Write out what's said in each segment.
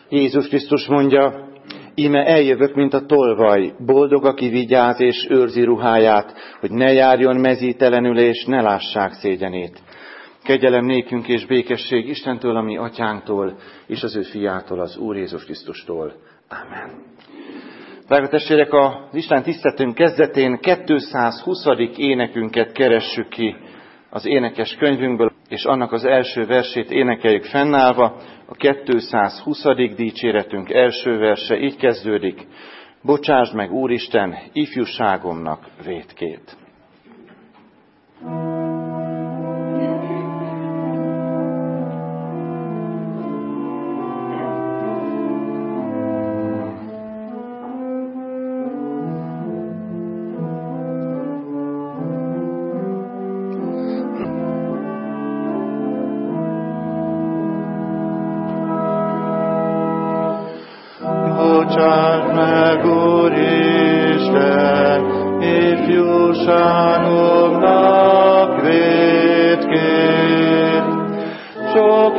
Jézus Krisztus mondja, íme eljövök, mint a tolvaj, boldog, aki vigyáz és őrzi ruháját, hogy ne járjon mezítelenül és ne lássák szégyenét. Kegyelem nékünk és békesség Istentől, a mi atyánktól, és az ő fiától, az Úr Jézus Krisztustól. Amen. Drága testvérek, az Isten tiszteletünk kezdetén 220. énekünket keressük ki az énekes könyvünkből, és annak az első versét énekeljük fennállva. A 220. dicséretünk első verse így kezdődik: Bocsásd meg, Úristen, ifjúságomnak vétkét. Bocsásd meg, Úristen, ifjúságomnak vétkét, sok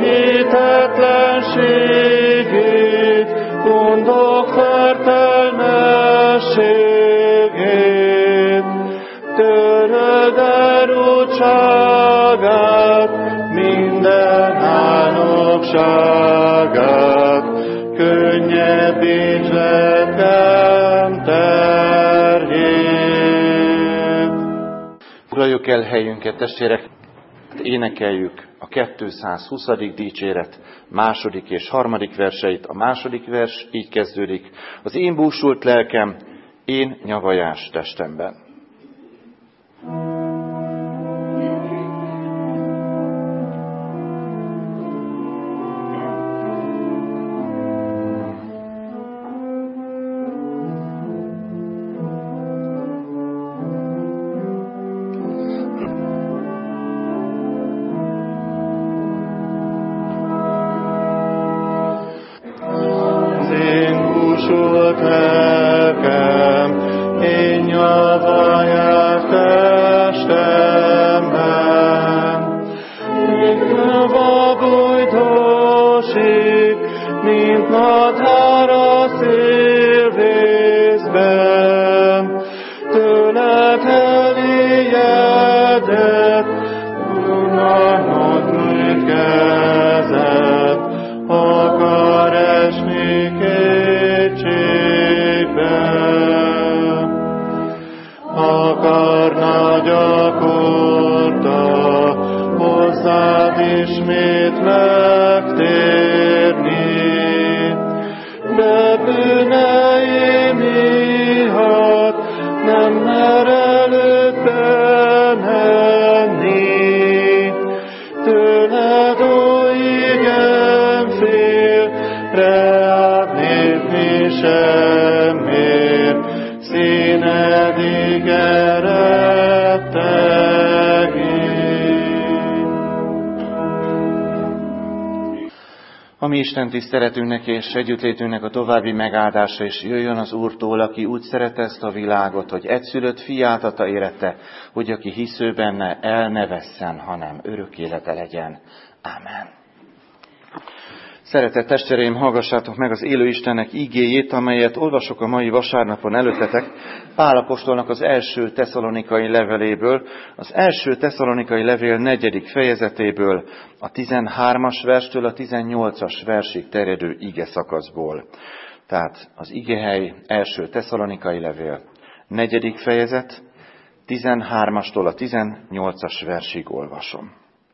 hitetlenségét, gondok fertelmességét, töröd elrútságát, minden álnokságát, könnyebíts lelkem terhét. Foglaljuk el helyünket, testvérek, énekeljük a 220. dicséret második és harmadik verseit. A második vers így kezdődik: az én búsult lelkem, én nyavajás testemben. Ismét megtérni, de bűneim miatt nem mer előbbre menni. Tőled, ó igen, félre átlépni semmér, színedig eredtegél. A mi Isten tiszteletünknek és együttlétünknek a további megáldása is jöjjön az Úrtól, aki úgy szerette ezt a világot, hogy egyszülött fiát adta érette, hogy aki hisző benne, el ne vesszen, hanem örök élete legyen. Ámen. Szeretett testvéreim, hallgassátok meg az élő Istennek igéjét, amelyet olvasok a mai vasárnapon előttetek, Pál apostolnak az első tesszalonikai leveléből, az első tesszalonikai levél 4. fejezetéből, a 13. verstől a 18. versig terjedő ige szakaszból. Tehát az igehely első tesszalonikai levél 4. fejezet, 13-tól a 18. versig olvasom.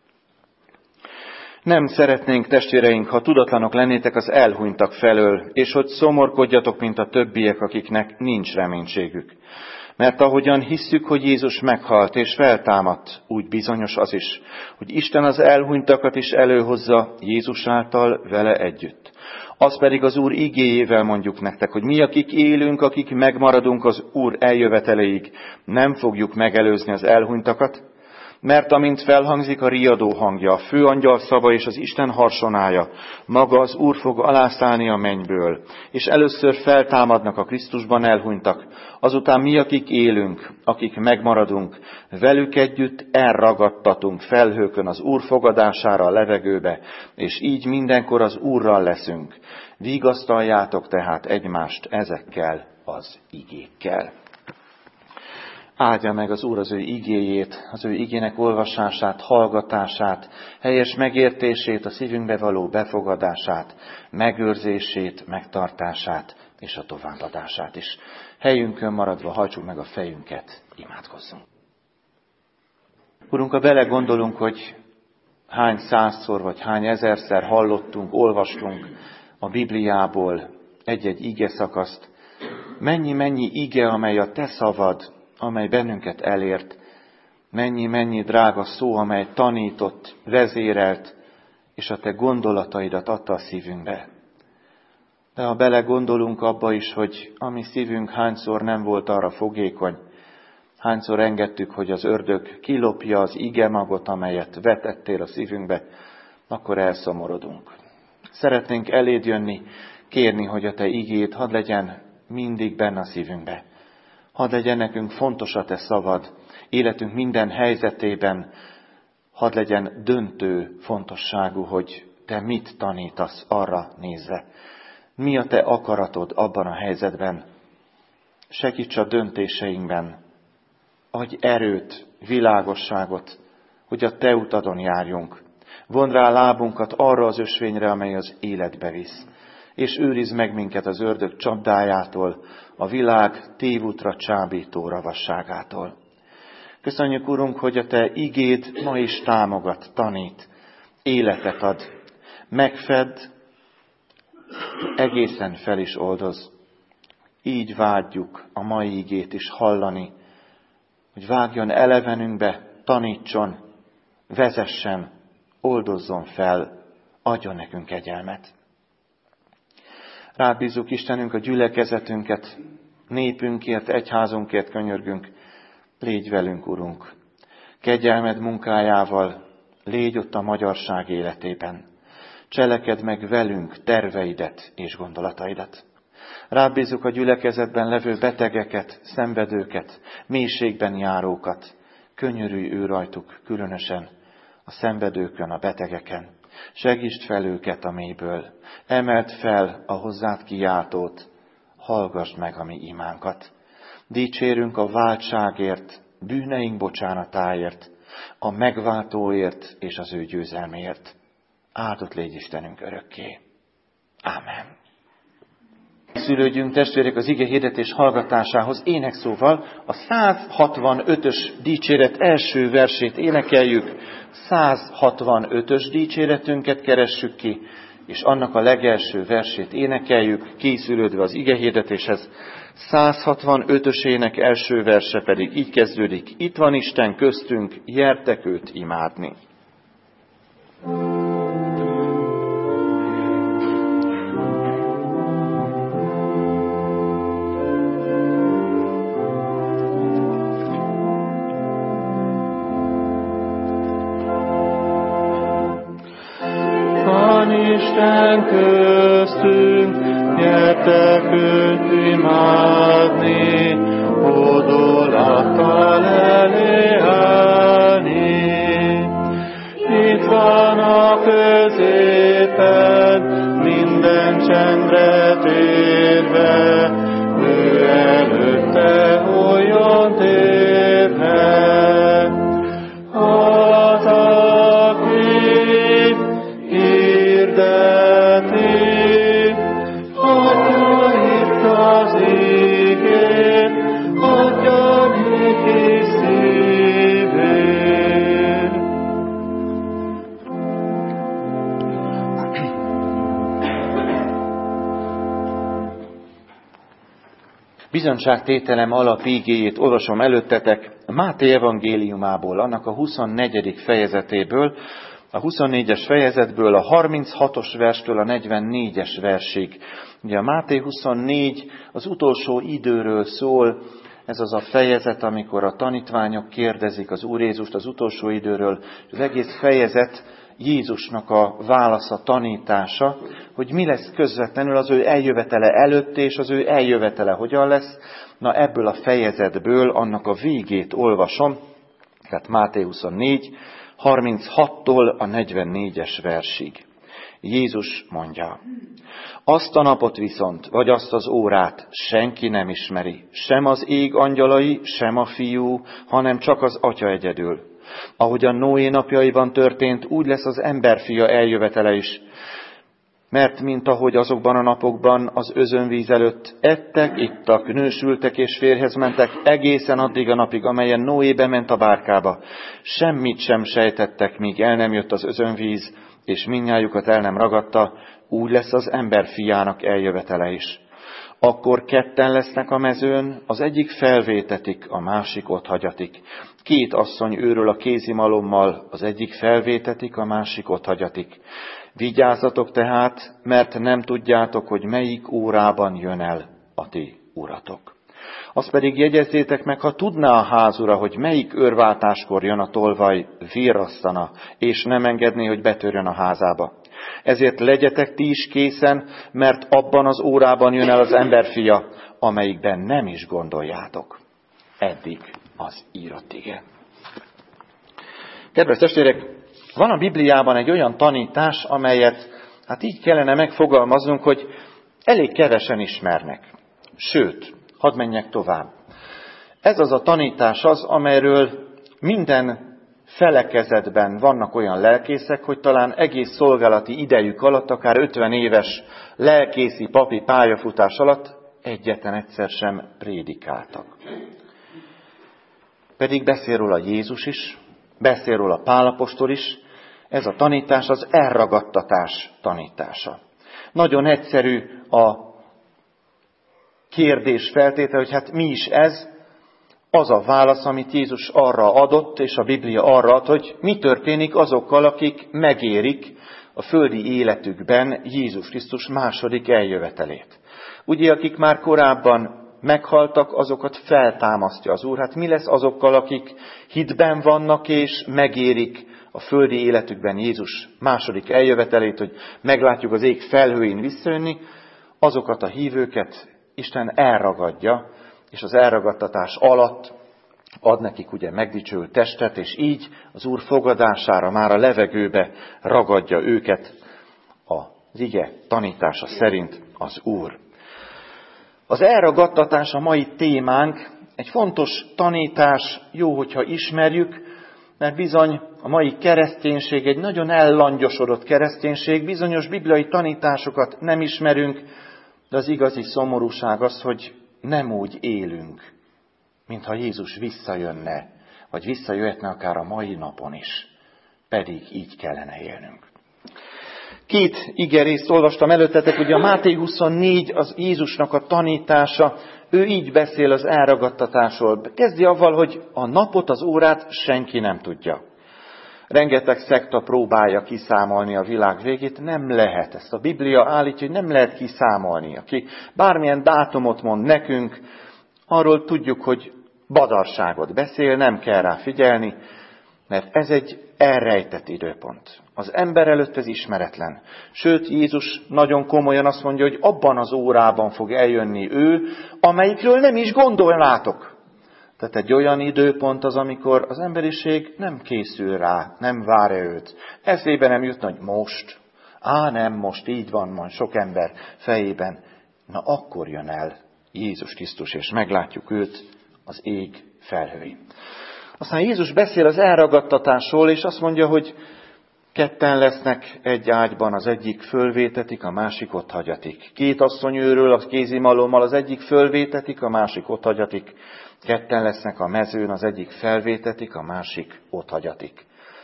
Nem szeretnénk, testvéreink, ha tudatlanok lennétek az elhunytak felől, és hogy szomorkodjatok, mint a többiek, akiknek nincs reménységük. Mert ahogyan hisszük, hogy Jézus meghalt és feltámadt, úgy bizonyos az is, hogy Isten az elhunytakat is előhozza Jézus által vele együtt. Az pedig az Úr igéjével mondjuk nektek, hogy mi, akik élünk, akik megmaradunk az Úr eljöveteleig, nem fogjuk megelőzni az elhunytakat, Mert amint felhangzik a riadó hangja, a főangyal szava és az Isten harsonája, maga az Úr fog alászállni a mennyből, és először feltámadnak a Krisztusban elhunytak, azután mi, akik élünk, akik megmaradunk, velük együtt elragadtatunk felhőkön az Úr fogadására a levegőbe, és így mindenkor az Úrral leszünk. Vigasztaljátok tehát egymást ezekkel az igékkel. Áldja meg az Úr az ő igéjét, az ő igének olvasását, hallgatását, helyes megértését, a szívünkbe való befogadását, megőrzését, megtartását és a továbbadását is. Helyünkön maradva hajtsuk meg a fejünket, imádkozzunk. Urunk, ha belegondolunk, hogy hány százszor vagy hány ezerszer hallottunk, olvastunk a Bibliából egy-egy ige szakaszt, mennyi ige, amely a te szavad, amely bennünket elért, mennyi drága szó, amely tanított, vezérelt, és a te gondolataidat adta a szívünkbe. De ha belegondolunk abba is, hogy a mi szívünk hányszor nem volt arra fogékony, hányszor engedtük, hogy az ördög kilopja az igemagot, amelyet vetettél a szívünkbe, akkor elszomorodunk. Szeretnénk eléd jönni, kérni, hogy a te igéd hadd legyen mindig benne a szívünkbe. Hadd legyen nekünk fontos a te szavad, életünk minden helyzetében, hadd legyen döntő fontosságú, hogy te mit tanítasz arra nézve. Mi a te akaratod abban a helyzetben? Segíts a döntéseinkben, adj erőt, világosságot, hogy a te utadon járjunk. Vond rá lábunkat arra az ösvényre, amely az életbe visz. És őrizd meg minket az ördög csapdájától, a világ tévútra csábító ravasságától. Köszönjük, Urunk, hogy a te igéd ma is támogat, tanít, életet ad, megfed, egészen fel is oldoz. Így vágyjuk a mai igét is hallani, hogy vágjon elevenünkbe, tanítson, vezessen, oldozzon fel, adjon nekünk kegyelmet. Rád bízzuk, Istenünk, a gyülekezetünket, népünkért, egyházunkért könyörgünk, légy velünk, Urunk. Kegyelmed munkájával légy ott a magyarság életében. Cselekedd meg velünk terveidet és gondolataidat. Rád bízzuk a gyülekezetben levő betegeket, szenvedőket, mélységben járókat. Könyörülj ő rajtuk, különösen a szenvedőkön, a betegeken. Segítsd fel őket a mélyből, emeld fel a hozzád kiáltót, hallgassd meg a mi imánkat. Dicsérünk a váltságért, bűneink bocsánatáért, a megváltóért és az ő győzelméért. Áldott légy Istenünk örökké. Ámen. Szülődjünk, testvérek, az ige hirdetés hallgatásához énekszóval a 165-ös dicséret első versét énekeljük, 165-ös dicséretünket keressük ki, és annak a legelső versét énekeljük, készülődve az ige hirdetéshez. 165-ös ének első verse pedig így kezdődik: itt van Isten köztünk, gyertek őt imádni. Isten köztünk, gyertek őt imádni, hódolattal elé állni. Itt van a középen, minden csendre térve, ő előtte olyan térve. Az, aki hirdeti, adja itt az igét, adja néki szívét. Bizonyságtételem alapigéjét olvasom előttetek Máté evangéliumából, annak a 24. fejezetéből, a 24-es fejezetből a 36-os verstől a 44-es versig. Ugye a Máté 24 az utolsó időről szól, Ez az a fejezet, amikor a tanítványok kérdezik az Úr Jézust az utolsó időről, és az egész fejezet Jézusnak a válasza, tanítása, hogy mi lesz közvetlenül az ő eljövetele előtt, és az ő eljövetele hogyan lesz. Na ebből a fejezetből annak a végét olvasom, tehát Máté 24, 36-tól a 44-es versig. Jézus mondja: azt a napot viszont, vagy azt az órát senki nem ismeri, sem az ég angyalai, sem a fiú, hanem csak az Atya egyedül. Ahogyan Noé napjaiban történt, úgy lesz az emberfia eljövetele is. Mert mint ahogy azokban a napokban az özönvíz előtt ettek, ittak, nősültek és férjhez mentek egészen addig a napig, amelyen Noé bement a bárkába. Semmit sem sejtettek, míg el nem jött az özönvíz, és mindnyájukat el nem ragadta, úgy lesz az emberfiának eljövetele is. Akkor ketten lesznek a mezőn, az egyik felvétetik, a másik otthagyatik. Két asszony őről a kézimalommal, az egyik felvétetik, a másik otthagyatik. Vigyázzatok tehát, mert nem tudjátok, hogy melyik órában jön el a ti uratok. Azt pedig jegyezzétek meg, ha tudná a házura, hogy melyik őrváltáskor jön a tolvaj, virrasztana, és nem engedné, hogy betörjön a házába. Ezért legyetek ti is készen, mert abban az órában jön el az emberfia, amelyikben nem is gondoljátok. Eddig az írott ige. Kedves testvérek, van a Bibliában egy olyan tanítás, amelyet így kellene megfogalmaznunk, hogy elég kevesen ismernek. Sőt, hadd menjek tovább. Ez az a tanítás az, amelyről minden felekezetben vannak olyan lelkészek, hogy talán egész szolgálati idejük alatt, akár 50 éves lelkészi papi pályafutás alatt egyetlen egyszer sem prédikáltak. Pedig beszél róla Jézus is, beszél róla Pál apostol is, ez a tanítás az elragadtatás tanítása. Nagyon egyszerű a kérdés feltétel, hogy mi is ez? Az a válasz, amit Jézus arra adott, és a Biblia arra ad, hogy mi történik azokkal, akik megérik a földi életükben Jézus Krisztus második eljövetelét. Ugye, akik már korábban meghaltak, azokat feltámasztja az Úr. Mi lesz azokkal, akik hitben vannak, és megérik a földi életükben Jézus második eljövetelét, hogy meglátjuk az ég felhőin visszajönni? Azokat a hívőket Isten elragadja, és az elragadtatás alatt ad nekik ugye megdicsőült testet, és így az Úr fogadására már a levegőbe ragadja őket az ige tanítása szerint az Úr. Az elragadtatás a mai témánk, egy fontos tanítás, jó, hogyha ismerjük, mert bizony a mai kereszténység egy nagyon ellangyosodott kereszténység, bizonyos bibliai tanításokat nem ismerünk, de az igazi szomorúság az, hogy nem úgy élünk, mintha Jézus visszajönne, vagy visszajöhetne akár a mai napon is, pedig így kellene élnünk. Két igerészt olvastam előttetek, ugye a Máté 24 az Jézusnak a tanítása, ő így beszél az elragadtatásról. Kezdi avval, hogy a napot, az órát senki nem tudja. Rengeteg szekta próbálja kiszámolni a világ végét, nem lehet. Ezt a Biblia állítja, hogy nem lehet kiszámolni. Aki bármilyen dátumot mond nekünk, arról tudjuk, hogy badarságot beszél, nem kell rá figyelni, mert ez egy elrejtett időpont. Az ember előtt ez ismeretlen. Sőt, Jézus nagyon komolyan azt mondja, hogy abban az órában fog eljönni ő, amelyikről nem is gondolnátok. Tehát egy olyan időpont az, amikor az emberiség nem készül rá, nem várja őt. Eszébe nem jutna, hogy most. Nem, most így van sok ember fejében. Na akkor jön el Jézus Krisztus, és meglátjuk őt az ég felhőin. Aztán Jézus beszél az elragadtatásról, és azt mondja, hogy ketten lesznek egy ágyban, az egyik fölvétetik, a másik otthagyatik. Két asszony őről a kézimalommal, az egyik fölvétetik, a másik otthagyatik. Ketten lesznek a mezőn, az egyik felvétetik, a másik otthagyatik.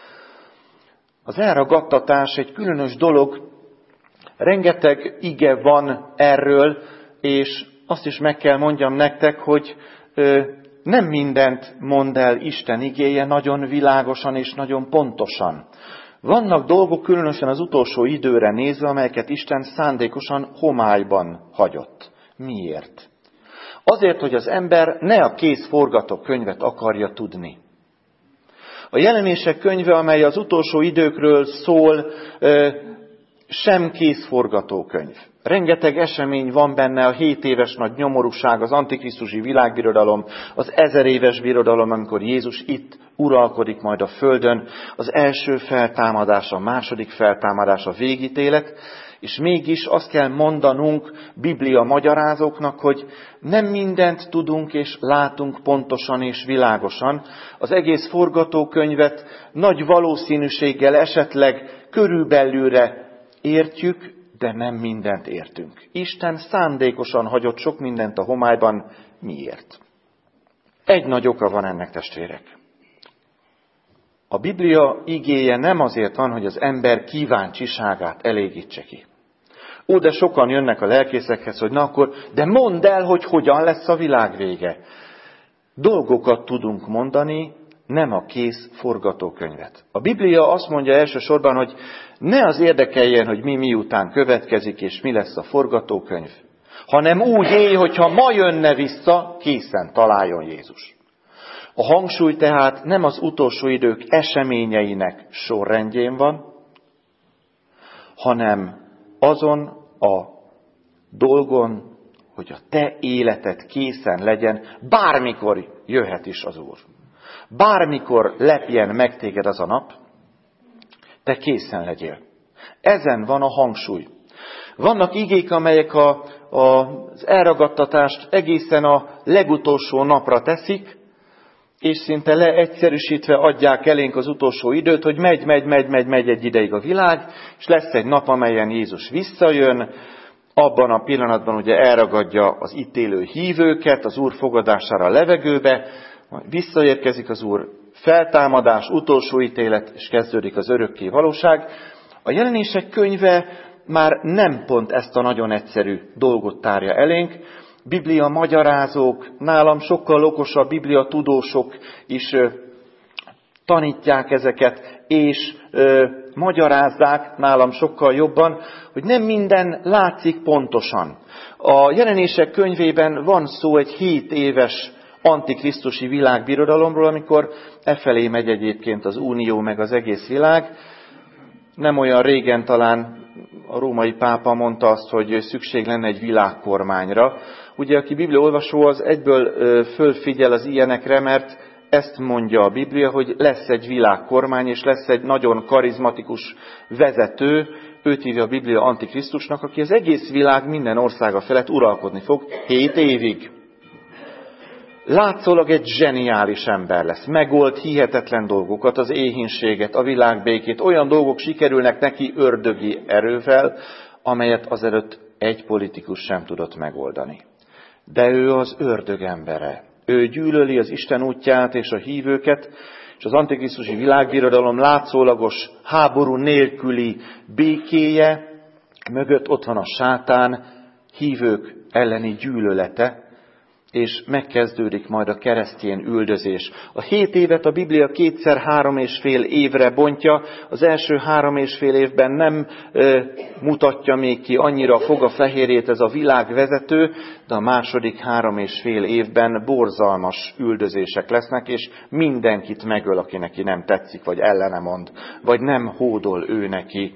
Az elragadtatás egy különös dolog, rengeteg ige van erről, és azt is meg kell mondjam nektek, hogy nem mindent mond el Isten igéje nagyon világosan és nagyon pontosan. Vannak dolgok, különösen az utolsó időre nézve, amelyeket Isten szándékosan homályban hagyott. Miért? Azért, hogy az ember ne a kész forgatókönyvet akarja tudni. A Jelenések könyve, amely az utolsó időkről szól, sem kész forgatókönyv. Rengeteg esemény van benne, a 7 éves nagy nyomorúság, az antikrisztusi világbirodalom, az 1000 éves birodalom, amikor Jézus itt uralkodik majd a földön, az első feltámadás, a második feltámadás, a végítélet, és mégis azt kell mondanunk Biblia magyarázóknak, hogy nem mindent tudunk és látunk pontosan és világosan. Az egész forgatókönyvet nagy valószínűséggel esetleg körülbelülre értjük, de nem mindent értünk. Isten szándékosan hagyott sok mindent a homályban. Miért? Egy nagy oka van ennek, testvérek. A Biblia igéje nem azért van, hogy az ember kíváncsiságát elégítse ki. De sokan jönnek a lelkészekhez, hogy na akkor, de mondd el, hogy hogyan lesz a világ vége. Dolgokat tudunk mondani, nem a kész forgatókönyvet. A Biblia azt mondja elsősorban, hogy ne az érdekeljen, hogy mi miután következik, és mi lesz a forgatókönyv, hanem úgy élj, hogyha ma jönne vissza, készen találjon Jézus. A hangsúly tehát nem az utolsó idők eseményeinek sorrendjén van, hanem azon a dolgon, hogy a te életed készen legyen, bármikor jöhet is az Úr. Bármikor lepjen meg téged az a nap, te készen legyél. Ezen van a hangsúly. Vannak igék, amelyek az elragadtatást egészen a legutolsó napra teszik, és szinte leegyszerűsítve adják elénk az utolsó időt, hogy megy egy ideig a világ, és lesz egy nap, amelyen Jézus visszajön, abban a pillanatban ugye elragadja az itt élő hívőket, az Úr fogadására a levegőbe, visszaérkezik az Úr, feltámadás, utolsó ítélet, és kezdődik az örökké valóság. A Jelenések könyve már nem pont ezt a nagyon egyszerű dolgot tárja elénk. Biblia magyarázók, nálam sokkal okosabb Biblia tudósok is tanítják ezeket, és magyarázzák nálam sokkal jobban, hogy nem minden látszik pontosan. A Jelenések könyvében van szó egy 7 éves antikrisztusi világbirodalomról, amikor efelé megy egyébként az unió meg az egész világ. Nem olyan régen talán a római pápa mondta azt, hogy szükség lenne egy világkormányra. Ugye, aki bibliaolvasó, az egyből fölfigyel az ilyenekre, mert ezt mondja a Biblia, hogy lesz egy világkormány, és lesz egy nagyon karizmatikus vezető, őt hívja a Biblia Antikrisztusnak, aki az egész világ minden országa felett uralkodni fog 7 évig. Látszólag egy zseniális ember lesz. Megold hihetetlen dolgokat, az éhínséget, a világbékét. Olyan dolgok sikerülnek neki ördögi erővel, amelyet azelőtt egy politikus sem tudott megoldani. De ő az ördög embere. Ő gyűlöli az Isten útját és a hívőket, és az antikrisztusi világbirodalom látszólagos háború nélküli békéje mögött ott van a sátán hívők elleni gyűlölete, és megkezdődik majd a keresztény üldözés. A 7 évet a Biblia 2x3,5 évre bontja. Az első 3,5 évben nem mutatja még ki annyira a fogafehérjét ez a világvezető, de a második 3,5 évben borzalmas üldözések lesznek, és mindenkit megöl, aki neki nem tetszik, vagy ellene mond, vagy nem hódol ő neki.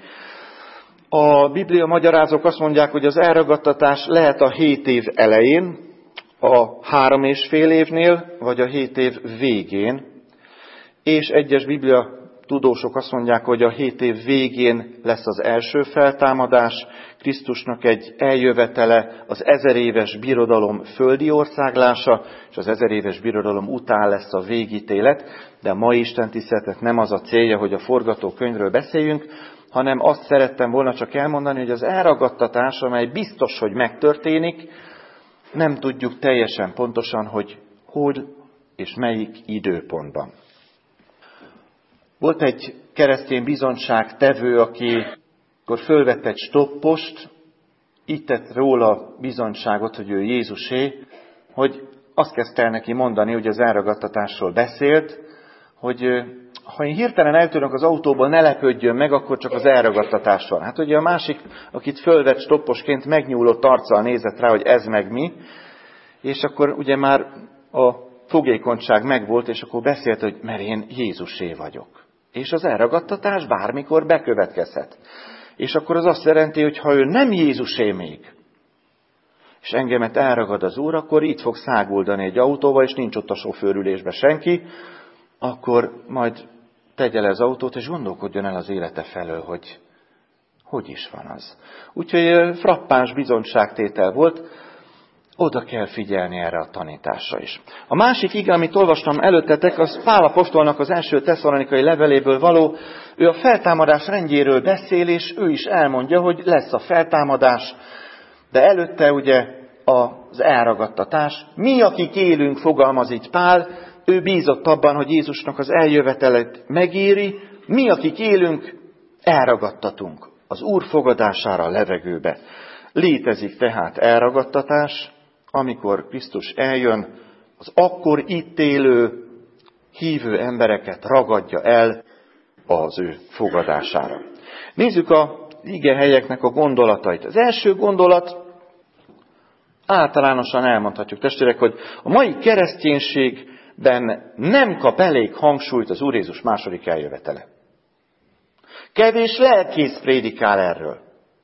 A Biblia magyarázók azt mondják, hogy az elragadtatás lehet a 7 év elején, a 3,5 évnél, vagy a 7 év végén, és egyes Biblia tudósok azt mondják, hogy a 7 év végén lesz az első feltámadás, Krisztusnak egy eljövetele, az 1000 éves birodalom földi országlása, és az 1000 éves birodalom után lesz a végítélet, de a mai istentiszteletek nem az a célja, hogy a forgatókönyvről beszéljünk, hanem azt szerettem volna csak elmondani, hogy az elragadtatás, amely biztos, hogy megtörténik, nem tudjuk teljesen pontosan, hogy hol és melyik időpontban. Volt egy keresztény bizonyságtevő, aki akkor fölvett egy stoppost, így tett róla bizonyságot, hogy ő Jézusé, hogy azt kezdte el neki mondani, hogy az elragadtatásról beszélt, hogy ha én hirtelen eltűnök az autóból, ne lepődjön meg, akkor csak az elragadtatás van. Hát ugye a másik, akit fölvett stopposként, megnyúlott arccal nézett rá, hogy ez meg mi, És akkor ugye már a fogékonyság megvolt, és akkor beszélt, hogy mert én Jézusé vagyok. És az elragadtatás bármikor bekövetkezhet. És akkor az azt jelenti, hogy ha ő nem Jézusé még, és engemet elragad az Úr, akkor itt fog száguldani egy autóval, és nincs ott a sofőrülésben senki, akkor majd tegye le az autót, és gondolkodjon el az élete felől, hogy is van az. Úgyhogy frappáns bizonyságtétel volt, oda kell figyelni erre a tanításra is. A másik ige, amit olvastam előttetek, az Pál apostolnak az első Tesszalonikai leveléből való. Ő a feltámadás rendjéről beszél, és ő is elmondja, hogy lesz a feltámadás, de előtte ugye az elragadtatás. Mi, akik élünk, fogalmaz így Pál, ő bízott abban, hogy Jézusnak az eljövetelet megéri, mi, akik élünk, elragadtatunk az Úr fogadására a levegőbe. Létezik tehát elragadtatás, amikor Krisztus eljön, az akkor itt élő, hívő embereket ragadja el az ő fogadására. Nézzük az igehelyeknek a gondolatait. Az első gondolat, általánosan elmondhatjuk, testvérek, hogy a mai kereszténységben nem kap elég hangsúlyt az Úr Jézus második eljövetele. Kevés lelkész prédikál erről.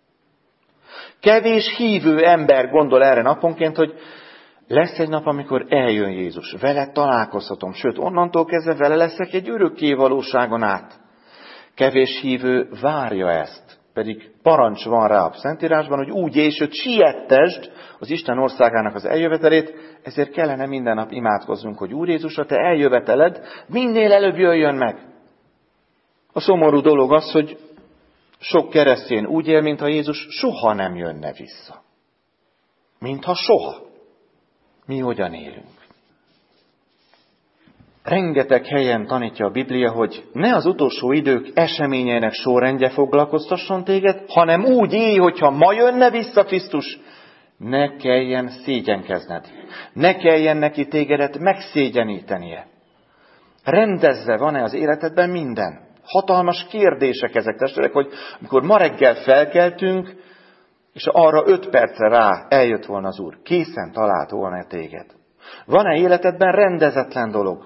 Kevés hívő ember gondol erre naponként, hogy lesz egy nap, amikor eljön Jézus. Vele találkozhatom, sőt, onnantól kezdve vele leszek egy örökké valóságon át. Kevés hívő várja ezt. Pedig parancs van rá a Szentírásban, hogy úgy élj, hogy siettesd az Isten országának az eljövetelét, ezért kellene minden nap imádkozzunk, hogy Úr Jézus, a te eljöveteled minél előbb jöjjön meg. A szomorú dolog az, hogy sok keresztény úgy él, mintha Jézus soha nem jönne vissza. Mintha soha. Mi hogyan élünk? Rengeteg helyen tanítja a Biblia, hogy ne az utolsó idők eseményeinek sorrendje foglalkoztasson téged, hanem úgy élj, hogyha ma jönne vissza Krisztus, ne kelljen szégyenkezned. Ne kelljen neki tégedet megszégyenítenie. Rendezve van-e az életedben minden? Hatalmas kérdések ezek, testvérek, hogy amikor ma reggel felkeltünk, és arra 5 percre rá eljött volna az Úr, készen talált volna téged. Van-e életedben rendezetlen dolog?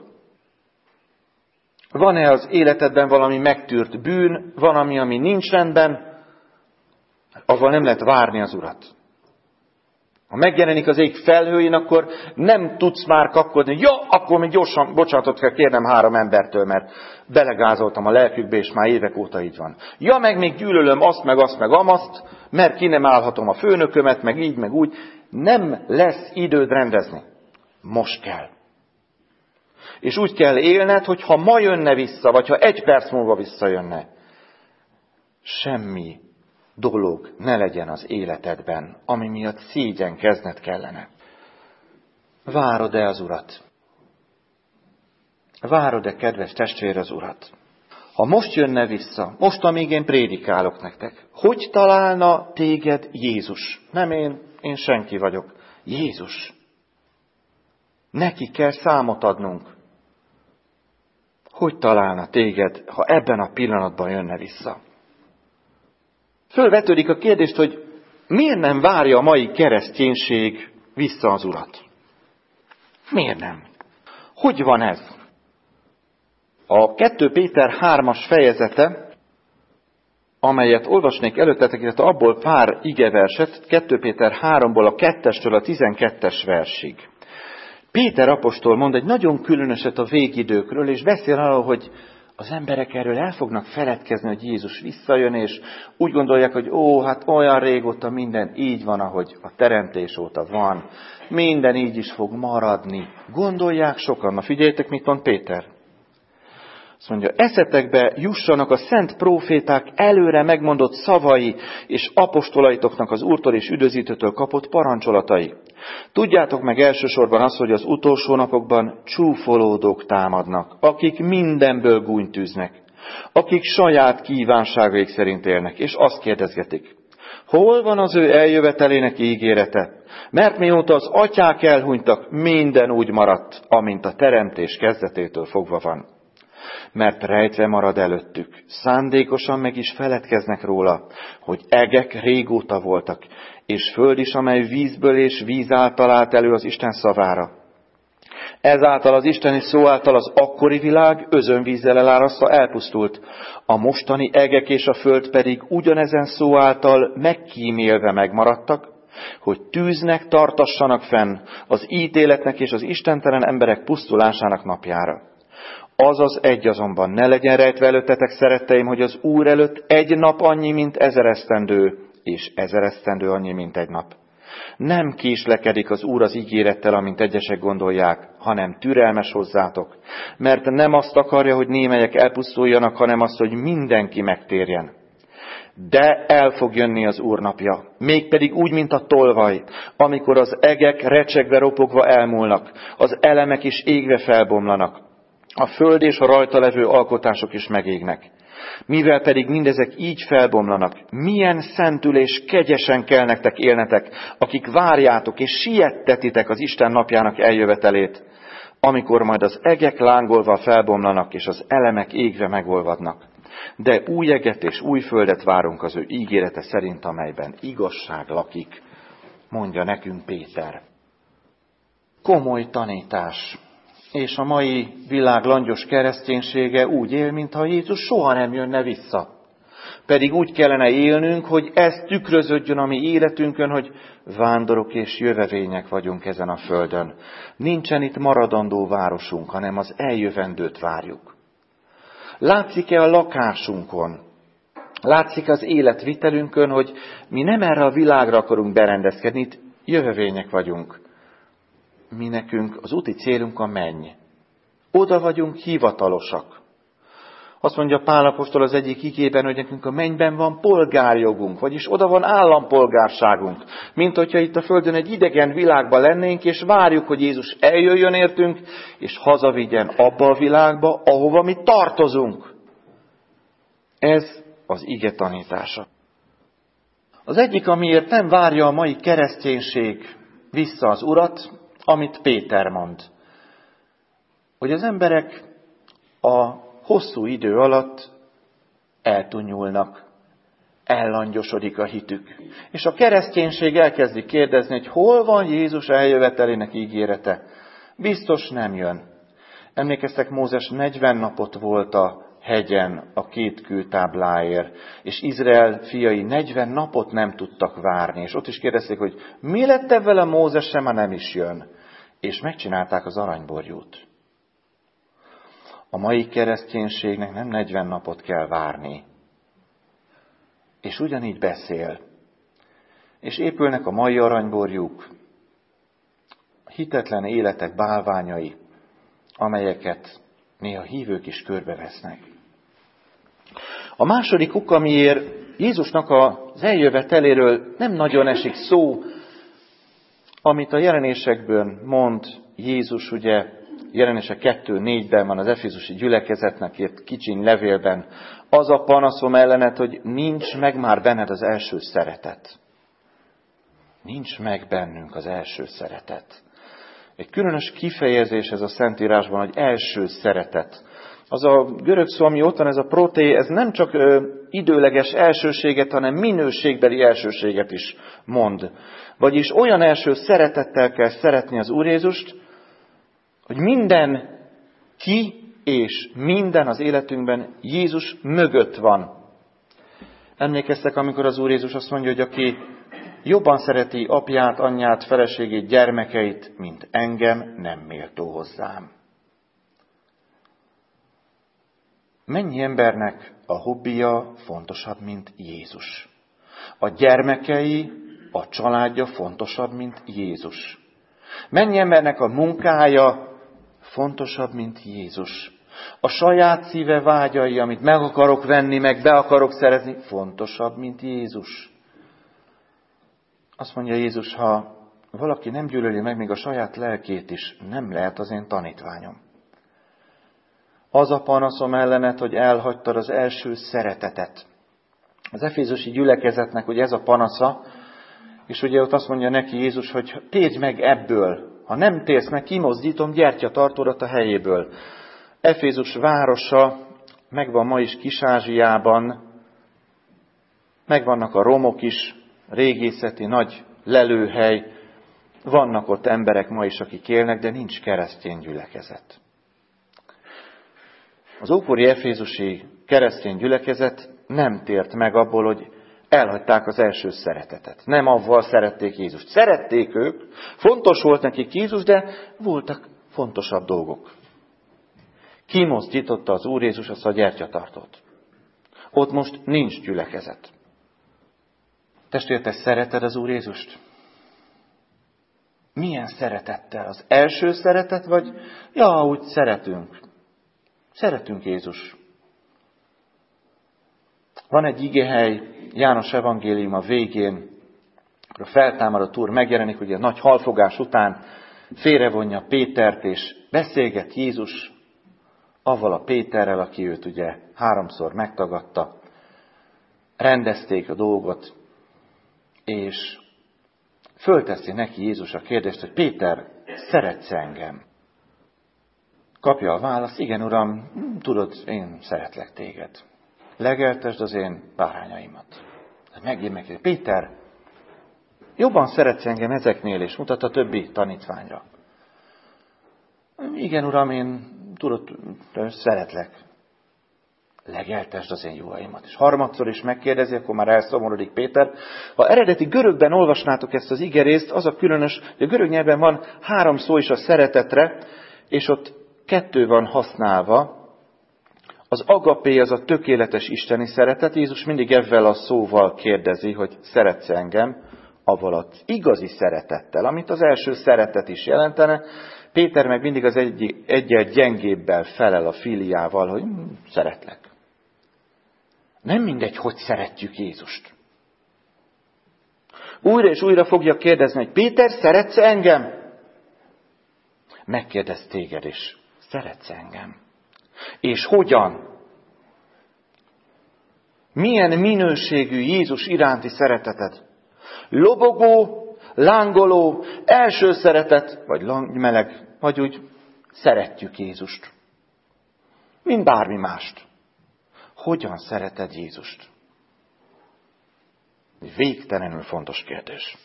Van-e az életedben valami megtűrt bűn, valami, ami nincs rendben? Avval nem lehet várni az Urat. Ha megjelenik az ég felhőjén, akkor nem tudsz már kapkodni. Ja, akkor még gyorsan bocsánatot kell kérnem 3 embertől, mert belegázoltam a lelkükbe, és már évek óta így van. Ja, meg még gyűlölöm azt, meg amazt, mert ki nem állhatom a főnökömet, meg így, meg úgy. Nem lesz időd rendezni. Most kell. És úgy kell élned, hogy ha ma jönne vissza, vagy ha 1 perc múlva visszajönne, semmi dolog ne legyen az életedben, ami miatt szégyenkezned kellene. Várod-e az Urat? Várod-e, kedves testvér, az Urat? Ha most jönne vissza, most, amíg én prédikálok nektek, hogy találna téged Jézus? Nem én senki vagyok. Jézus. Neki kell számot adnunk. Hogy találna téged, ha ebben a pillanatban jönne vissza? Fölvetődik a kérdést, hogy miért nem várja a mai kereszténység vissza az Urat? Miért nem? Hogy van ez? A 2 Péter 3-as fejezete, amelyet olvasnék előttetek, illetve abból pár igeverset, 2 Péter 3-ból a 2-től a 12-es versig. Péter apostol mond egy nagyon különöset a végidőkről, és beszél arról, hogy az emberek erről el fognak feledkezni, hogy Jézus visszajön, és úgy gondolják, hogy hát olyan régóta minden így van, ahogy a teremtés óta van. Minden így is fog maradni. Gondolják sokan. Na figyeljétek, mit mond Péter. Azt mondja, eszetekbe jussanak a szent próféták előre megmondott szavai, és apostolaitoknak az Úrtól és üdvözítőtől kapott parancsolatai. Tudjátok meg elsősorban azt, hogy az utolsó napokban csúfolódók támadnak, akik mindenből gúnytűznek, akik saját kívánságaik szerint élnek, és azt kérdezgetik, hol van az ő eljövetelének ígérete? Mert mióta az atyák elhunytak, minden úgy maradt, amint a teremtés kezdetétől fogva van. Mert rejtve marad előttük, szándékosan meg is feledkeznek róla, hogy egek régóta voltak, és föld is, amely vízből és víz által állt elő az Isten szavára. Ezáltal az isteni szó által az akkori világ özönvízzel elárasztva elpusztult, a mostani egek és a föld pedig ugyanezen szó által megkímélve megmaradtak, hogy tűznek tartassanak fenn az ítéletnek és az istentelen emberek pusztulásának napjára. Azaz egy azonban ne legyen rejtve előttetek, szeretteim, hogy az Úr előtt egy nap annyi, mint 1000 esztendő, és 1000 esztendő annyi, mint egy nap. Nem késlekedik az Úr az ígérettel, amint egyesek gondolják, hanem türelmes hozzátok, mert nem azt akarja, hogy némelyek elpusztuljanak, hanem azt, hogy mindenki megtérjen. De el fog jönni az Úr napja, mégpedig úgy, mint a tolvaj, amikor az egek recsegve, ropogva elmúlnak, az elemek is égve felbomlanak, a föld és a rajta levő alkotások is megégnek. Mivel pedig mindezek így felbomlanak, milyen szentül és kegyesen kell nektek élnetek, akik várjátok és siettetitek az Isten napjának eljövetelét, amikor majd az egek lángolva felbomlanak, és az elemek égve megolvadnak. De új eget és új földet várunk az ő ígérete szerint, amelyben igazság lakik, mondja nekünk Péter. Komoly tanítás. És a mai világ langyos kereszténysége úgy él, mintha Jézus soha nem jönne vissza. Pedig úgy kellene élnünk, hogy ez tükröződjön a mi életünkön, hogy vándorok és jövevények vagyunk ezen a földön. Nincsen itt maradandó városunk, hanem az eljövendőt várjuk. Látszik-e a lakásunkon? Látszik az életvitelünkön, hogy mi nem erre a világra akarunk berendezkedni, itt jövevények vagyunk. Mi nekünk az úti célunk a menny. Oda vagyunk hivatalosak. Azt mondja Pál apostol az egyik igében, hogy nekünk a mennyben van polgárjogunk, vagyis oda van állampolgárságunk. Mint hogyha itt a földön egy idegen világban lennénk, és várjuk, hogy Jézus eljöjjön értünk, és hazavigyen abba a világba, ahova mi tartozunk. Ez az ige tanítása. Az egyik, amiért nem várja a mai kereszténység vissza az Urat, amit Péter mond, hogy az emberek a hosszú idő alatt eltunyulnak, ellangyosodik a hitük. És a kereszténység elkezdi kérdezni, hogy hol van Jézus eljövetelének ígérete. Biztos nem jön. Emlékeztek, Mózes 40 napot volt a hegyen a 2 kőtábláért, és Izrael fiai 40 napot nem tudtak várni. És ott is kérdezték, hogy mi lett ebben a Mózessel, ma nem is jön. És megcsinálták az aranyborjút. A mai kereszténységnek nem 40 napot kell várni. És ugyanígy beszél. És épülnek a mai aranyborjuk, hitetlen életek bálványai, amelyeket néha hívők is körbevesznek. A második ok, amiért Jézusnak az eljöveteléről nem nagyon esik szó, amit a jelenésekből mond Jézus, ugye Jelenések 2:4-ben van az efézusi gyülekezetnek írt kicsiny levélben, az a panaszom ellenet, hogy nincs meg már benned az első szeretet. Nincs meg bennünk az első szeretet. Egy különös kifejezés ez a Szentírásban, hogy első szeretet. Az a görög szó, ami ott van, ez a proté, ez nem csak időleges elsőséget, hanem minőségbeli elsőséget is mond. Vagyis olyan első szeretettel kell szeretni az Úr Jézust, hogy minden ki és minden az életünkben Jézus mögött van. Emlékeztek, amikor az Úr Jézus azt mondja, hogy aki jobban szereti apját, anyját, feleségét, gyermekeit, mint engem, nem méltó hozzám. Mennyi embernek a hobbija fontosabb, mint Jézus? A gyermekei, a családja fontosabb, mint Jézus? Mennyi embernek a munkája fontosabb, mint Jézus? A saját szíve vágyai, amit meg akarok venni, meg be akarok szerezni, fontosabb, mint Jézus? Azt mondja Jézus, ha valaki nem gyűlöli meg még a saját lelkét is, nem lehet az én tanítványom. Az a panaszom ellenet, hogy elhagytad az első szeretetet. Az efézusi gyülekezetnek ugye ez a panasza, és ugye ott azt mondja neki Jézus, hogy térj meg ebből. Ha nem térsz meg, kimozdítom gyertyatartódat a helyéből. Efézus városa megvan ma is Kis-Ázsiában, megvannak a romok is, régészeti nagy lelőhely, vannak ott emberek ma is, akik élnek, de nincs keresztény gyülekezet. Az ókori efézusi keresztény gyülekezet nem tért meg abból, hogy elhagyták az első szeretetet. Nem avval szerették Jézust. Szerették ők, fontos volt nekik Jézus, de voltak fontosabb dolgok. Kimozdította az Úr Jézus azt a gyertyatartót. Ott most nincs gyülekezet. Testvér, te szereted az Úr Jézust? Milyen szeretettel? Az első szeretet, vagy úgy szeretünk? Szeretünk Jézus. Van egy igehely, János evangélium a végén, a feltámadott Úr megjelenik, ugye a nagy halfogás után félrevonja Pétert, és beszélget Jézus avval a Péterrel, aki őt ugye 3-szor megtagadta. Rendezték a dolgot, és fölteszi neki Jézus a kérdést, hogy Péter, szeretsz engem? Kapja a választ, igen, Uram, tudod, én szeretlek téged. Legeltesd az én bárányaimat. Megint megkérdezi, Péter, jobban szeretsz engem ezeknél, és mutat a többi tanítványra. Igen, Uram, én tudod, szeretlek. Legeltesd az én juhaimat. És harmadszor is megkérdezi, akkor már elszomorodik Péter. Ha eredeti görögben olvasnátok ezt az igerészt, az a különös, hogy a görög nyelven van 3 szó is a szeretetre, és ott 2 van használva. Az agapé, az a tökéletes isteni szeretet. Jézus mindig ezzel a szóval kérdezi, hogy szeretsz engem, avval az igazi szeretettel, amit az első szeretet is jelentene. Péter meg mindig az egyel gyengébbel felel a filiával, hogy szeretlek. Nem mindegy, hogy szeretjük Jézust. Újra és újra fogja kérdezni, hogy Péter, szeretsz engem? Megkérdez téged is, szeretsz engem? És hogyan? Milyen minőségű Jézus iránti szereteted? Lobogó, lángoló, első szeretet, vagy meleg, vagy úgy szeretjük Jézust. Mint bármi mást. Hogyan szereted Jézust? Végtelenül fontos kérdés.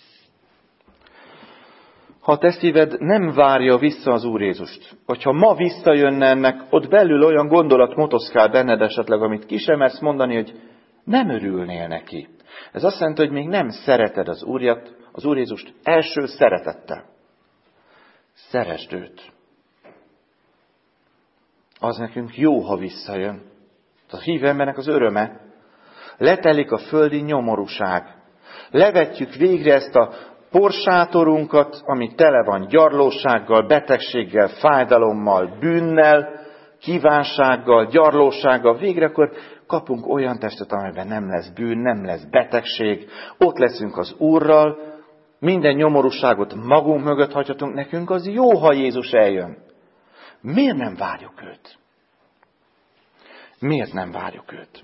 Ha a te szíved nem várja vissza az Úr Jézust, hogyha ma visszajönne ennek, ott belül olyan gondolat motoszkál benned esetleg, amit ki sem mersz mondani, hogy nem örülnél neki. Ez azt jelenti, hogy még nem szereted az Úr Jézust első szeretettel. Szeresd őt. Az nekünk jó, ha visszajön. A hívő embernek az öröme. Letelik a földi nyomorúság. Levetjük végre ezt a porsátorunkat, ami tele van gyarlósággal, betegséggel, fájdalommal, bűnnel, kívánsággal, gyarlósággal. Végre akkor kapunk olyan testet, amelyben nem lesz bűn, nem lesz betegség. Ott leszünk az Úrral, minden nyomorúságot magunk mögött hagyhatunk. Nekünk az jó, ha Jézus eljön. Miért nem várjuk őt? Miért nem várjuk őt?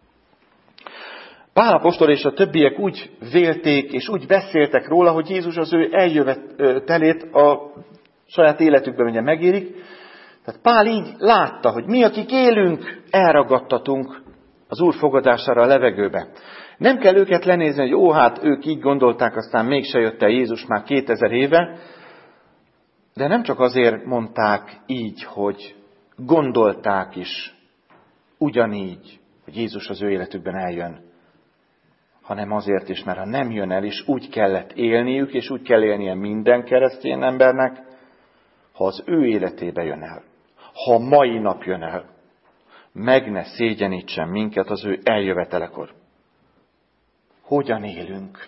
Pál apostol és a többiek úgy vélték, és úgy beszéltek róla, hogy Jézus az ő eljövetelét a saját életükben ugye megérik. Tehát Pál így látta, hogy mi, akik élünk, elragadtatunk az Úr fogadására a levegőbe. Nem kell őket lenézni, hogy hát ők így gondolták, aztán mégse jött el Jézus már 2000 éve. De nem csak azért mondták így, hogy gondolták is ugyanígy, hogy Jézus az ő életükben eljön, hanem azért is, mert ha nem jön el, és úgy kellett élniük, és úgy kell élnie minden keresztény embernek, ha az ő életébe jön el, ha mai nap jön el, meg ne szégyenítsen minket az ő eljövetelekor. Hogyan élünk?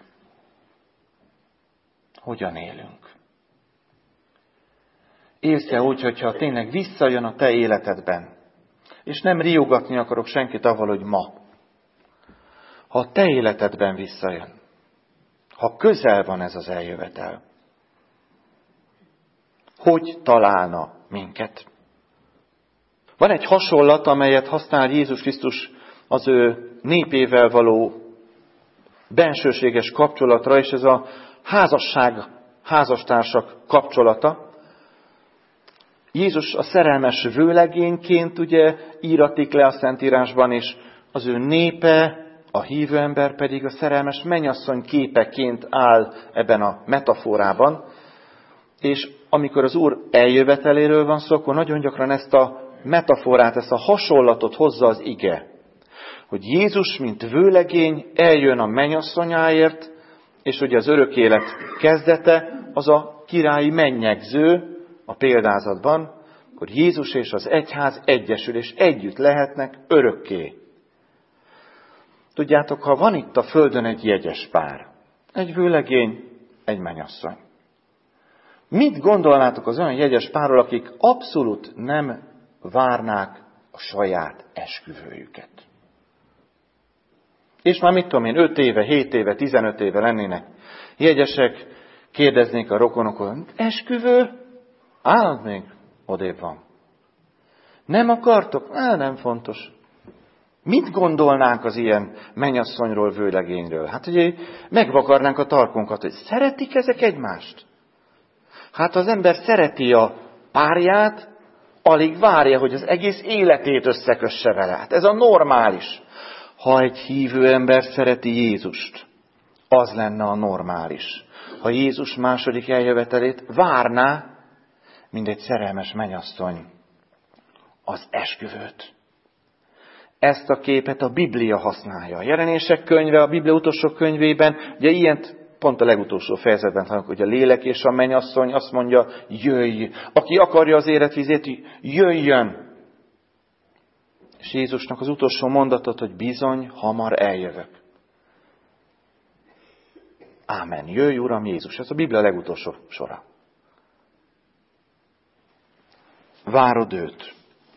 Hogyan élünk? Élsz-e úgy, hogyha tényleg visszajön a te életedben, és nem riogatni akarok senkit avval, hogy ma. Ha a te életedben visszajön, ha közel van ez az eljövetel, hogy találna minket? Van egy hasonlat, amelyet használ Jézus Krisztus az ő népével való bensőséges kapcsolatra, és ez a házastársak kapcsolata. Jézus a szerelmes vőlegényként ugye íratik le a Szentírásban, és az ő népe, A hívő ember pedig a szerelmes mennyasszony képeként áll ebben a metaforában, és amikor az Úr eljöveteléről van szó, akkor nagyon gyakran ezt a metaforát, ezt a hasonlatot hozza az ige. Hogy Jézus, mint vőlegény, eljön a mennyasszonyáért, és ugye az örök élet kezdete az a királyi mennyegző a példázatban, akkor Jézus és az egyház egyesül, és együtt lehetnek örökké. Tudjátok, ha van itt a földön egy jegyes pár, egy vőlegény, egy mennyasszony, mit gondolnátok az olyan jegyes párról, akik abszolút nem várnák a saját esküvőjüket? És már mit tudom én, 5 éve, 7 éve, 15 éve lennének jegyesek, kérdeznék a rokonokon, esküvő? Állat még odébb van. Nem akartok? Nem fontos. Mit gondolnánk az ilyen mennyasszonyról, vőlegényről? Hát ugye megvakarnánk a tarkunkat, hogy szeretik ezek egymást? Hát az ember szereti a párját, alig várja, hogy az egész életét összekösse vele. Hát ez a normális. Ha egy hívő ember szereti Jézust, az lenne a normális. Ha Jézus második eljövetelét várná, mint egy szerelmes mennyasszony, az esküvőt. Ezt a képet a Biblia használja. A Jelenések könyve, a Biblia utolsó könyvében, ugye ilyent pont a legutolsó fejezetben tanuljuk, hogy a lélek és a mennyasszony azt mondja, jöjj. Aki akarja az életvizét, jöjjön. És Jézusnak az utolsó mondatot, hogy bizony, hamar eljövök. Ámen. Jöjj, Uram Jézus. Ez a Biblia legutolsó sora. Várod őt.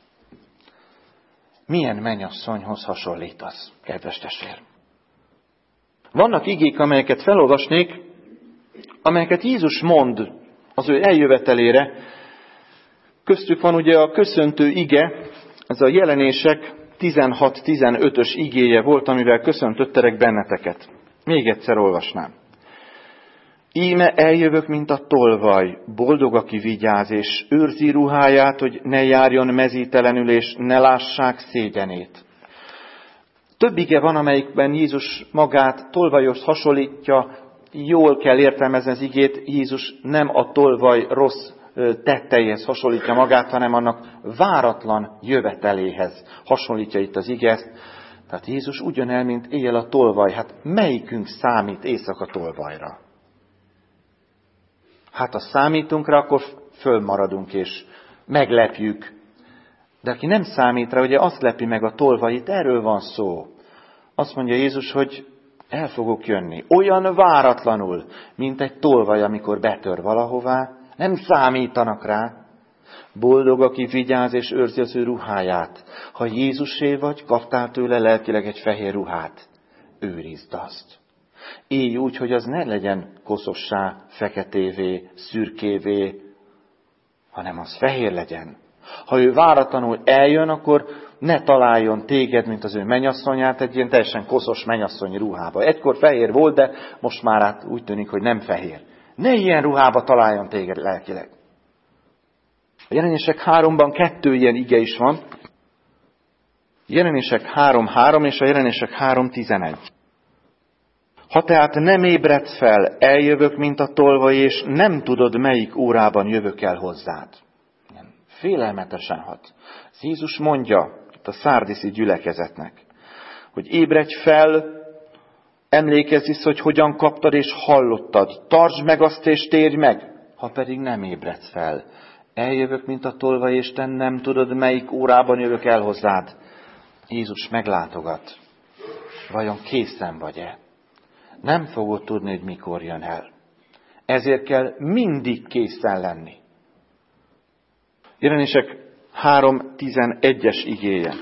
Milyen mennyasszonyhoz hasonlítasz, kedves testvér? Vannak igék, amelyeket felolvasnék, amelyeket Jézus mond az ő eljövetelére. Köztük van ugye a köszöntő ige, ez a Jelenések 16-15-ös igéje volt, amivel köszöntöttelek benneteket. Még egyszer olvasnám. Íme eljövök, mint a tolvaj, boldog, aki vigyáz, és őrzi ruháját, hogy ne járjon mezítelenül, és ne lássák szégyenét. Több ige van, amelyikben Jézus magát tolvajhoz hasonlítja, jól kell értelmezni az igét, Jézus nem a tolvaj rossz tetteihez hasonlítja magát, hanem annak váratlan jöveteléhez hasonlítja itt az ige. Tehát Jézus ugyanel, mint éjjel a tolvaj. Hát melyikünk számít éjszaka tolvajra? Hát ha számítunk rá, akkor fölmaradunk és meglepjük. De aki nem számít rá, ugye azt lepi meg a tolvait, erről van szó. Azt mondja Jézus, hogy el fogok jönni. Olyan váratlanul, mint egy tolvaj, amikor betör valahová, nem számítanak rá. Boldog, aki vigyáz és őrzi az ő ruháját. Ha Jézusé vagy, kaptál tőle lelkileg egy fehér ruhát. Őrizd azt. Élj úgy, hogy az ne legyen koszossá, feketévé, szürkévé, hanem az fehér legyen. Ha ő váratlanul eljön, akkor ne találjon téged, mint az ő mennyasszonyát, egy ilyen teljesen koszos mennyasszonyi ruhába. Egykor fehér volt, de most már hát úgy tűnik, hogy nem fehér. Ne ilyen ruhába találjon téged lelkileg. A Jelenések 3-ban 2 ilyen ige is van. Jelenések 3.3 és a Jelenések 3.11. Ha tehát nem ébredsz fel, eljövök, mint a tolvaj, és nem tudod, melyik órában jövök el hozzád. Félelmetesen hat. Jézus mondja itt a szárdiszi gyülekezetnek, hogy ébredj fel, emlékezz vissza, hogy hogyan kaptad és hallottad. Tartsd meg azt és térj meg, ha pedig nem ébredsz fel. Eljövök, mint a tolvaj, és te nem tudod, melyik órában jövök el hozzád. Jézus meglátogat. Vajon készen vagy-e? Nem fogod tudni, hogy mikor jön el. Ezért kell mindig készen lenni. Jelenések 3.11-es igéje.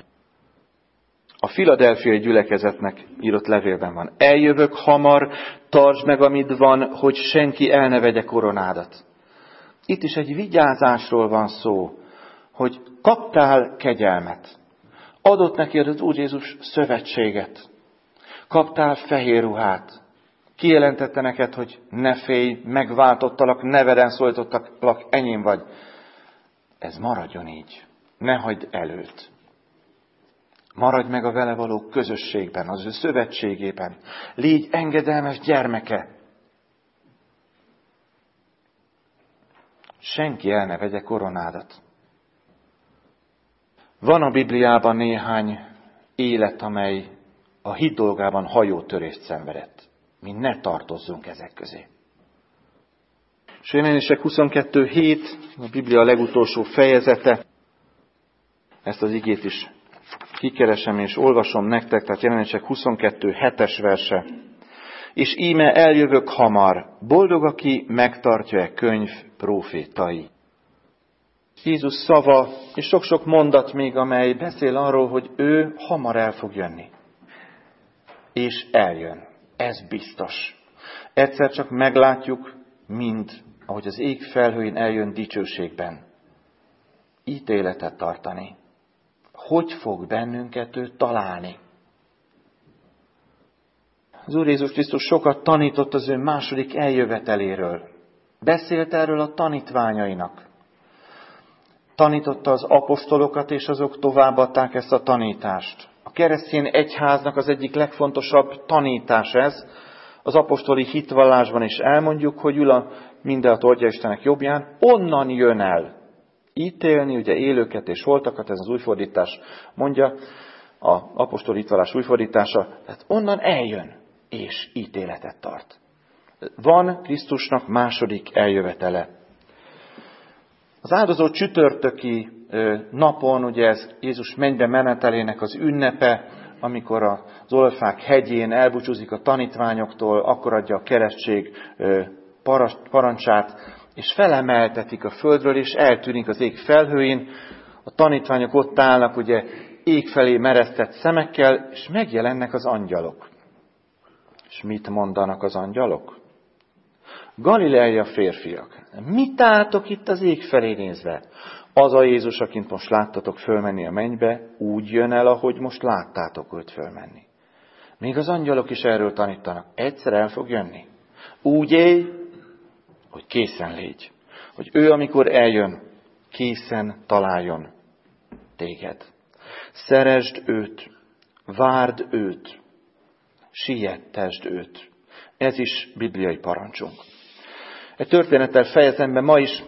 A filadelfiai gyülekezetnek írott levélben van. Eljövök hamar, tartsd meg, amit van, hogy senki el ne vegye koronádat. Itt is egy vigyázásról van szó, hogy kaptál kegyelmet. Adott neki az Úr Jézus szövetséget. Kaptál fehér ruhát. Kijelentette neked, hogy ne félj, megváltottalak, neveden szólítottalak, enyém vagy. Ez maradjon így. Ne hagyd előtt. Maradj meg a vele való közösségben, az ő szövetségében. Légy engedelmes gyermeke. Senki el ne vegye koronádat. Van a Bibliában néhány élet, amely a hit dolgában hajótörést szenvedett. Mi ne tartozzunk ezek közé. És Jelenések 22:7, a Biblia legutolsó fejezete. Ezt az igét is kikeresem és olvasom nektek, tehát Jelenések 22:7 verse. És íme eljövök hamar, boldog, aki megtartja könyv prófétai. Jézus szava, és sok-sok mondat még, amely beszél arról, hogy ő hamar el fog jönni. És eljön. Ez biztos. Egyszer csak meglátjuk, ahogy az ég felhőin eljön dicsőségben. Ítéletet tartani. Hogy fog bennünket ő találni? Az Úr Jézus Krisztus sokat tanított az ő második eljöveteléről. Beszélt erről a tanítványainak. Tanította az apostolokat, és azok továbbadták ezt a tanítást. A keresztény egyháznak az egyik legfontosabb tanítás ez. Az apostoli hitvallásban is elmondjuk, hogy ül a mindenható Atya Istenek jobbján, onnan jön el ítélni, ugye élőket és holtakat, ez az újfordítás mondja, az apostoli hitvallás újfordítása, tehát onnan eljön és ítéletet tart. Van Krisztusnak második eljövetele. Az áldozó csütörtöki napon, ugye ez Jézus mennybe menetelének az ünnepe, amikor az Olajfák hegyén elbúcsúzik a tanítványoktól, akkor adja a keresztség parancsát, és felemeltetik a földről, és eltűnik az ég felhőin. A tanítványok ott állnak, ugye ég felé meresztett szemekkel, és megjelennek az angyalok. És mit mondanak az angyalok? Galileai férfiak, mit álltok itt az ég felé nézve? Az a Jézus, akint most láttatok fölmenni a mennybe, úgy jön el, ahogy most láttátok őt fölmenni. Még az angyalok is erről tanítanak. Egyszer el fog jönni. Úgy élj, hogy készen légy. Hogy ő, amikor eljön, készen találjon téged. Szeresd őt, várd őt, siettesd őt. Ez is bibliai parancsunk. Egy történettel fejezem be, ma is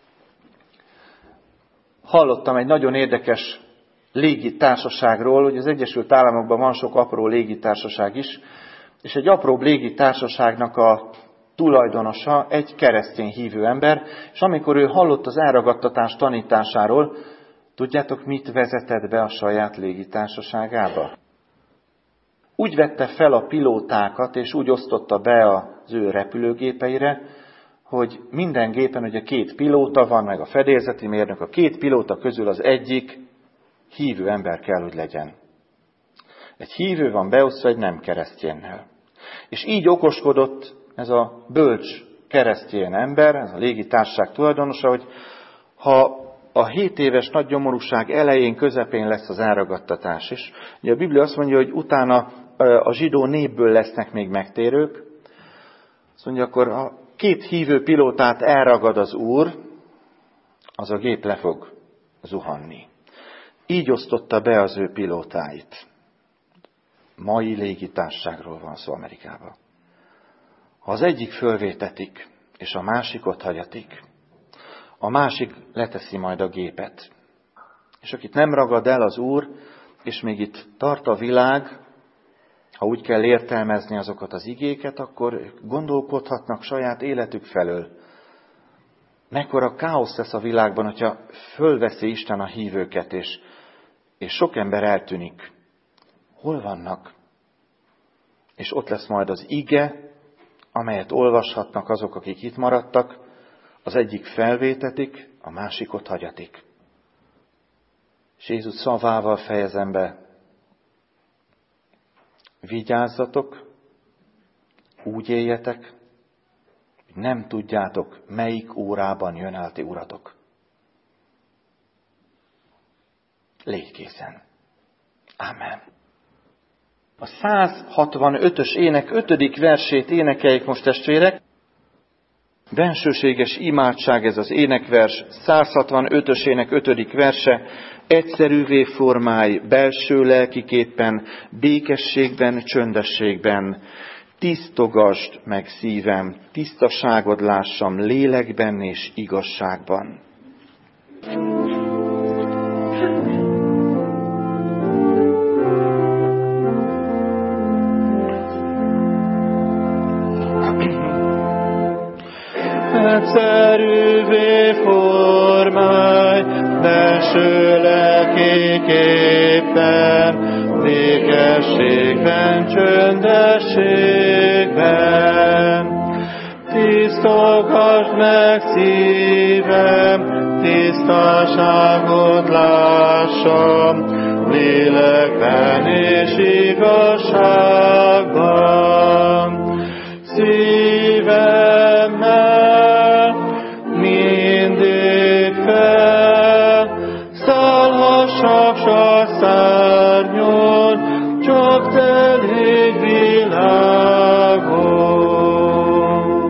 hallottam egy nagyon érdekes légitársaságról, hogy az Egyesült Államokban van sok apró légitársaság is, és egy apróbb légitársaságnak a tulajdonosa egy keresztény hívő ember, és amikor ő hallott az elragadtatás tanításáról, tudjátok, mit vezetett be a saját légitársaságába? Úgy vette fel a pilótákat, és úgy osztotta be az ő repülőgépeire, hogy minden gépen ugye 2 pilóta van, meg a fedélzeti mérnök, a 2 pilóta közül az egyik hívő ember kell, hogy legyen. Egy hívő van beosztva egy nem keresztjénnel. És így okoskodott ez a bölcs keresztény ember, ez a légitársaság tulajdonosa, hogy ha a 7 éves nagy nyomorúság elején, közepén lesz az elragadtatás is. Ugye a Biblia azt mondja, hogy utána a zsidó népből lesznek még megtérők. Azt mondja, akkor ha 2 hívő pilótát elragad az Úr, az a gép le fog zuhanni. Így osztotta be az ő pilótáit. Mai légitársaságról van szó Amerikában. Ha az egyik fölvétetik, és a másik ott hagyatik, a másik leteszi majd a gépet. És akit nem ragad el az Úr, és még itt tart a világ, ha úgy kell értelmezni azokat az igéket, akkor gondolkodhatnak saját életük felől. Mekkora káosz lesz a világban, hogyha fölveszi Isten a hívőket, és sok ember eltűnik. Hol vannak? És ott lesz majd az ige, amelyet olvashatnak azok, akik itt maradtak, az egyik felvétetik, a másik ott hagyatik. És Jézus szavával fejezem be, vigyázzatok, úgy éljetek, hogy nem tudjátok, melyik órában jön el ti uratok. Légy készen. Amen. A 165-ös ének 5. versét énekeljük most, testvérek. Bensőséges imádság, ez az énekvers, 165-ösének 5. verse, egyszerűvé formálj belső lelkiképpen, békességben, csöndességben. Tisztogasd meg szívem, tisztaságod lássam lélekben és igazságban. Egyszerűvé formálj belső lelkiképpen, békességben, csöndességben. Tisztogasd meg szívem, tisztaságot lássam, lélekben és igazságban. Szívemmel mindig fel, szállhassak a szárnyon, csak te légy világon.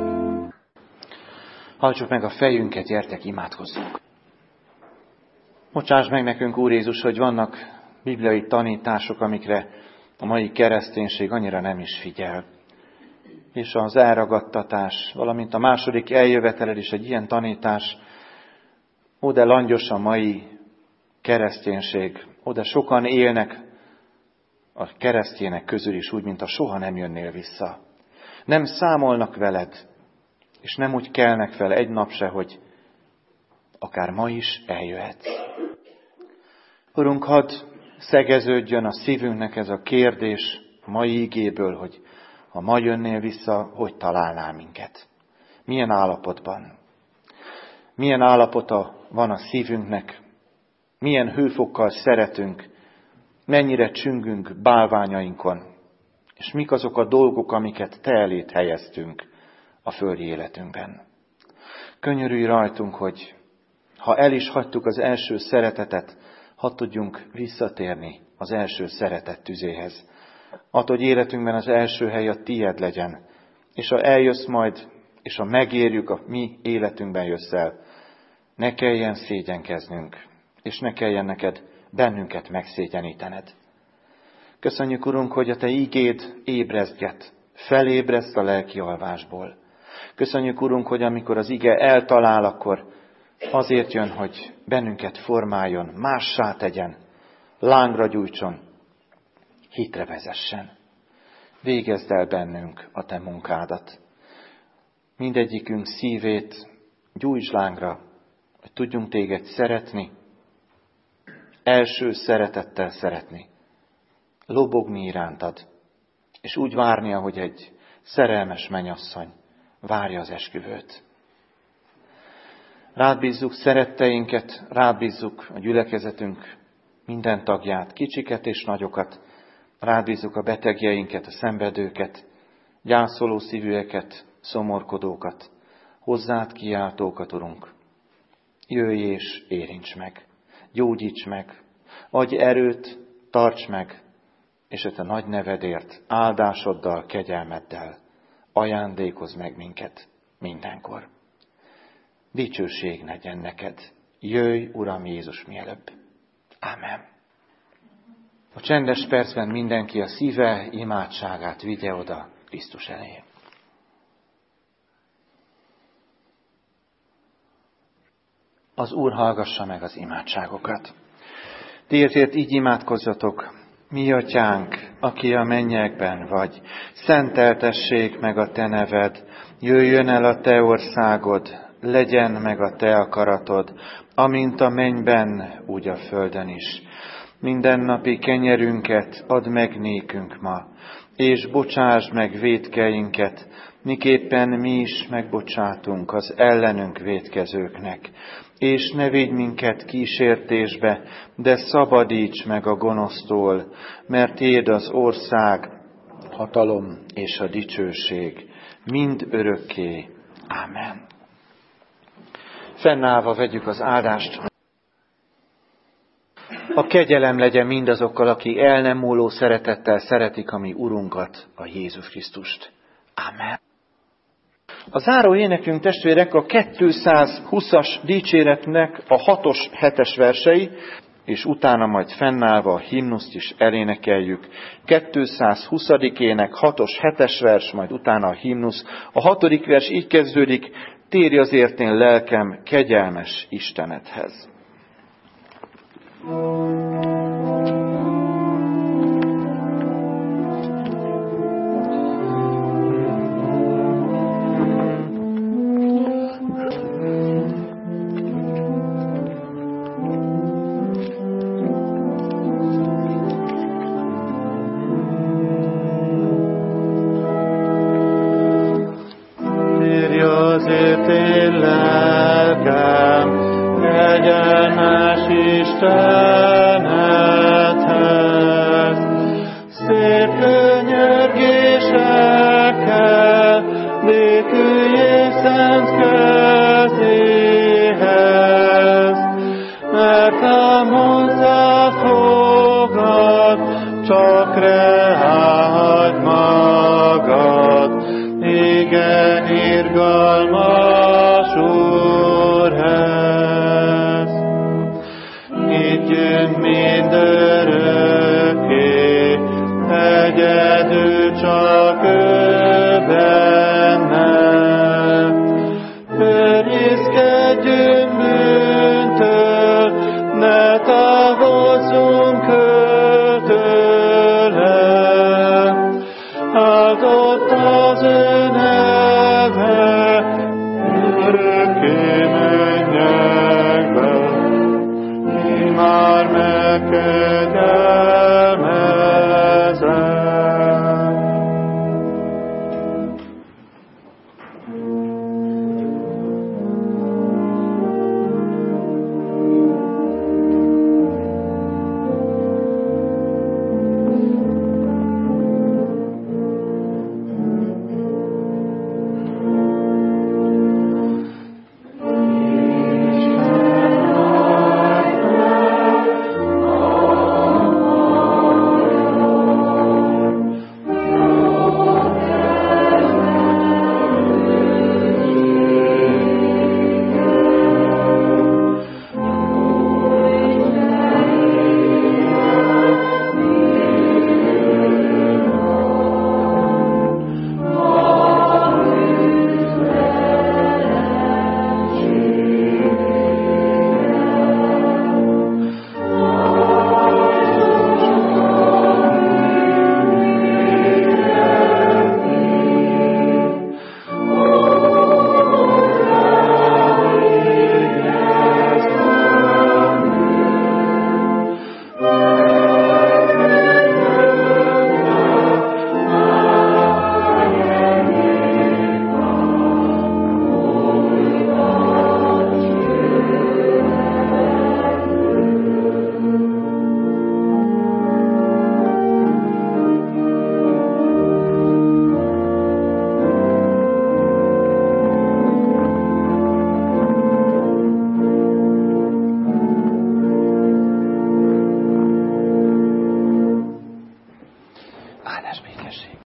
Hajtsuk meg a fejünket, gyertek, imádkozzunk. Bocsáss meg nekünk, Úr Jézus, hogy vannak bibliai tanítások, amikre a mai kereszténység annyira nem is figyel. És az elragadtatás, valamint a második eljöveteled is egy ilyen tanítás, oda langyos a mai kereszténység, oda sokan élnek a keresztjének közül is úgy, mint a soha nem jönnél vissza. Nem számolnak veled, és nem úgy kelnek fel egy nap se, hogy akár ma is eljöhetsz. Urunk, hadd szegeződjön a szívünknek ez a kérdés a mai igéből, hogy ha ma jönnél vissza, hogy találnál minket? Milyen állapotban? Milyen állapota van a szívünknek? Milyen hőfokkal szeretünk? Mennyire csüngünk bálványainkon? És mik azok a dolgok, amiket te elét helyeztünk a földi életünkben? Könyörülj rajtunk, hogy ha el is hagytuk az első szeretetet, hadd tudjunk visszatérni az első szeretet tüzéhez. Add, hogy életünkben az első hely a tied legyen, és ha eljössz majd, és ha megérjük, a mi életünkben jössz el, ne kelljen szégyenkeznünk, és ne kelljen neked bennünket megszégyenítened. Köszönjük, Urunk, hogy a te ígéd ébrezget, felébreszt a lelki alvásból. Köszönjük, Urunk, hogy amikor az ige eltalál, akkor azért jön, hogy bennünket formáljon, mássá tegyen, lángra gyújtson, hitre vezessen. Végezd el bennünk a te munkádat. Mindegyikünk szívét gyújtsd lángra, hogy tudjunk téged szeretni, első szeretettel szeretni, lobogni irántad, és úgy várni, ahogy egy szerelmes mennyasszony várja az esküvőt. Rád bízzuk szeretteinket, rád bízzuk a gyülekezetünk minden tagját, kicsiket és nagyokat, rád bízzuk a betegjeinket, a szenvedőket, gyászoló szívűeket, szomorkodókat, hozzád kiáltókat, Urunk. Jöjj és érints meg, gyógyíts meg, adj erőt, tarts meg, és a te nagy nevedért, áldásoddal, kegyelmeddel ajándékozz meg minket mindenkor. Dicsőség legyen neked. Jöjj, Uram Jézus, mielőbb. Ámen. A csendes percben mindenki a szíve imádságát vigye oda Krisztus elé. Az Úr hallgassa meg az imádságokat. Tiédért így imádkozzatok: mi atyánk, aki a mennyekben vagy, szenteltessék meg a te neved, jöjjön el a te országod, legyen meg a te akaratod, amint a mennyben, úgy a földön is. Mindennapi kenyerünket add meg nékünk ma, és bocsásd meg vétkeinket, miképpen mi is megbocsátunk az ellenünk vétkezőknek. És ne vigy minket kísértésbe, de szabadíts meg a gonosztól, mert tiéd az ország, hatalom és a dicsőség, mind örökké. Ámen. Fennállva vegyük az áldást. A kegyelem legyen mindazokkal, akik el nem múló szeretettel szeretik a mi Urunkat, a Jézus Krisztust. Ámen. A záró énekünk, testvérek, a 220-as dicséretnek a 6-os, 7-es versei, és utána majd fennállva a himnuszt is elénekeljük. 220. ének, 6-os, 7-es vers, majd utána a himnusz. A 6. vers így kezdődik: térj azért én lelkem kegyelmes Istenedhez. Szent